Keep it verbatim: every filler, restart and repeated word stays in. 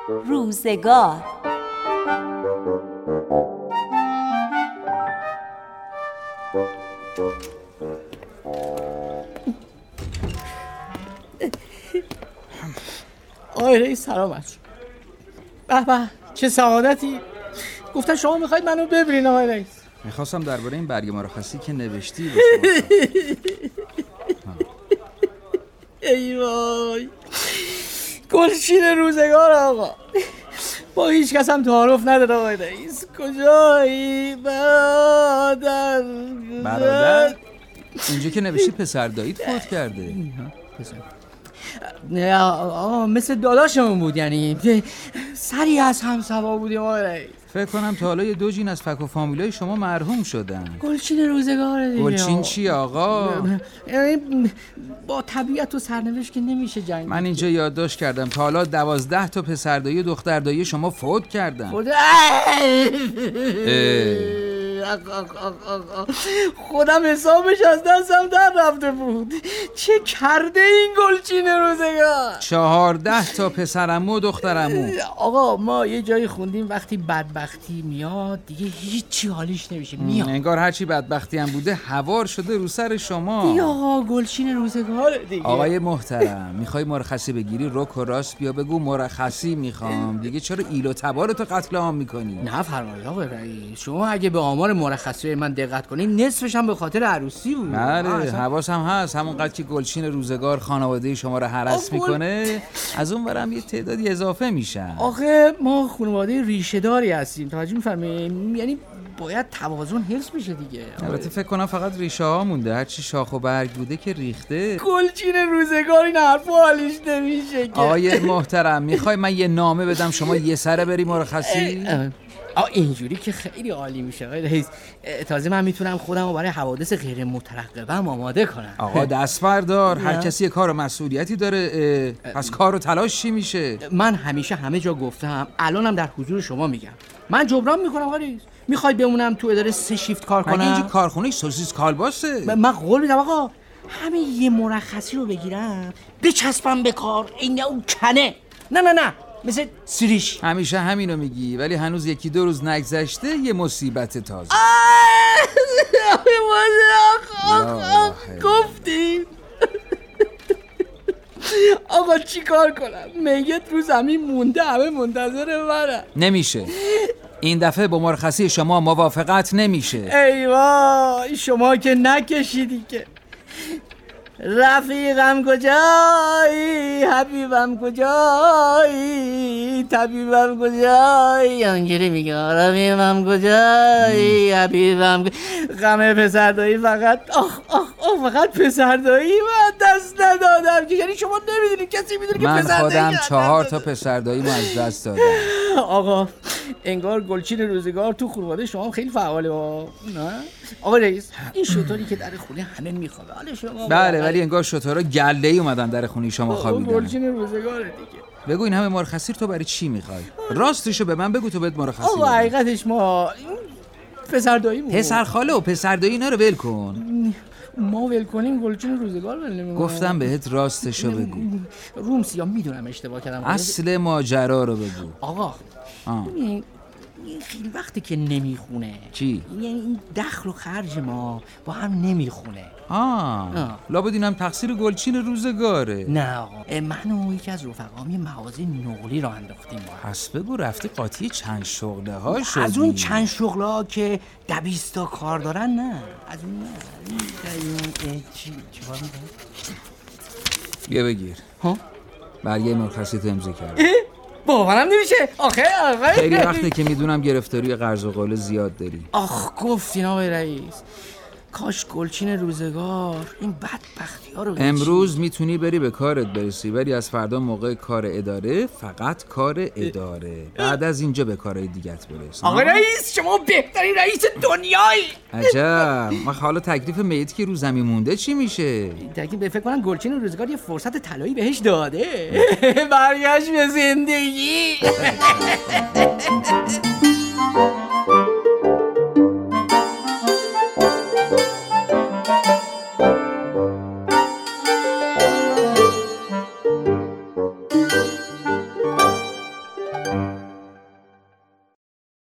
روزگار. آقای رئیس سلامت. به به چه سعادتی. گفتن شما میخواید منو ببرین آقای رئیس. میخواستم درباره این برگ مرخصی که نوشتی ای وای گلچین روزگار آقا. با هیچ کس هم تعارف نداره آقای رئیس. کجایی برادر؟ برادر؟ اینجا که نوشتی پسر داییت فوت کرده. پسر نه آقا مثل داداشمون بود، یعنی سری از هم سوا بودیم آقای رئیس. فکر کنم تا حالا یه دو جین از فک و فامیلای شما مرحوم شدن. گلچین روزگاره دیگه. گلچین چی آقا؟ یعنی با طبیعت و سرنوشت که نمیشه جنگ. من اینجا یادداشت کردم تا حالا دوازده تا پسر دایی و دختر دایی شما فوت کردن. خدا خودم حسابش از دستم در رفته بود. چه کرده این گلچین روزگار؟ چهارده تا پسرمو و دخترمو. آقا ما یه جایی خوندیم وقتی بدبختی میاد دیگه هیچی حالیش نمیشه. میاد انگار هرچی بدبختی هم بوده هوار شده رو سر شما. دیگه آقا گلچین روزگار دیگه. آقای محترم میخوای مرخصی بگیری رک و راست بیا بگو مرخصی میخوام. دیگه چرا ایل و تبارتو قتل عام میکنی؟ نه فرمایید آقای رئیس. شما اگه به آمار مرخصی من دقت کنین نصفش هم به خاطر عروسی بود. بله حواسم هست. همونقدر که گلچین روزگار خانواده شما رو هرس میکنه از اون برم یه تعدادی اضافه میشن. آخه ما خانواده ریشه داری هستیم، توجه میفرمایید؟ یعنی باید توازن حفظ بشه دیگه. البته فکر کنم فقط ریشه ها مونده، هرچی شاخ و برگ بوده که ریخته. گلچین روزگار این حرفا حالیش نمیشه که. آقای محترم میخوای من یه نامه بدم شما یه سره بری مرخصی؟ آه اینجوری که خیلی عالی میشه آقای رئیس. تازه من میتونم خودم رو برای حوادث غیر مترقبه هم آماده کنم. آقا دست بردار. هر کسی کار و مسئولیتی داره. پس کار و تلاش چی میشه؟ من همیشه همه جا گفتم، الانم در حضور شما میگم، من جبران میکنم آقای رئیس. میخوای بمونم تو اداره سه شیفت کار کنم؟ مگه اینجا کارخونه سوسیس کالباسه؟ من قول میدم آقا همه یه مرخصی رو بگیرم بچسبم به کار این اون کنه. نه نه نه مثل سیریش. همیشه همینو میگی ولی هنوز یکی دو روز نگذشته یه مصیبت تازه. گفتین آقا چی کار کنم؟ میت رو زمین مونده، همه منتظر منه. نمیشه این دفعه با مرخصی شما موافقت نمیشه. ای وای شما که نکشیدی که. رفیقم کجایی، حبیبم کجایی، طبیبم کجایی. اونجوری میگه رفیقم کجایی، حبیبم غم پسردایی فقط آخ آخ آخ فقط پسردایی من دست ندادم. یعنی شما نمیدونی، کسی میدونه که پسردایی؟ من خودم چهار تا پسردایی ما از دست دادم. آقا انگار گلچین روزگار تو خانواده شما خیلی فعاله با نه؟ آقا رئیس این شطوری که در خونه همه میخوابه حالا شما. بله ولی انگار شطورا گله‌ای اومدن در خونه شما خوابیدن. گلچین روزگار دیگه. بگو این همه مرخصی تو برای چی میخوای؟ راستشو به من بگو تو بهت مرخصی. آقا حقیقتش ما پسردایی بود. پسر خاله و پسردایی اینا رو ول کن. ما ول کنیم گلچین روزگار ول نمی‌کنیم. گفتم بهت راستشو بگو. رومسیا میدونم اشتباه کردم. اصل ماجرا رو بگو. آقا این خیلی وقتی که نمیخونه. چی؟ یعنی این دخل و خرج ما با هم نمیخونه. آه لابد اینم تقصیر گلچین روزگاره. نه آقا من و یکی از رفقام یه مغازه نقلی رو انداختیم با. پس بگو رفتی قاطی چند شغله ها شدی. از اون چند شغله ها که دویست تا کار دارن نه. از اون نه. چی چیکار می‌کنی؟ بیا بگیر. ها؟ برگه مرخصی تو امضا کردم. باورم نمیشه. آخه آقا خیلی وقته که میدونم گرفتاری قرض و قوله زیاد داری. آخ گفتین آقای رئیس. کاش گلچین روزگار این بدبختی ها رو امروز میتونی بری به کارت برسی ولی از فردا موقع کار اداره فقط کار اداره. بعد از اینجا به کارهای دیگت برس. آقا رئیس شما بهترین رئیس دنیایی. عجب. ما حالا تکلیف میت که رو زمین مونده چی میشه؟ تکلیف به فکر کنم گلچین روزگار یه فرصت طلایی بهش داده. برگشت به زندگی.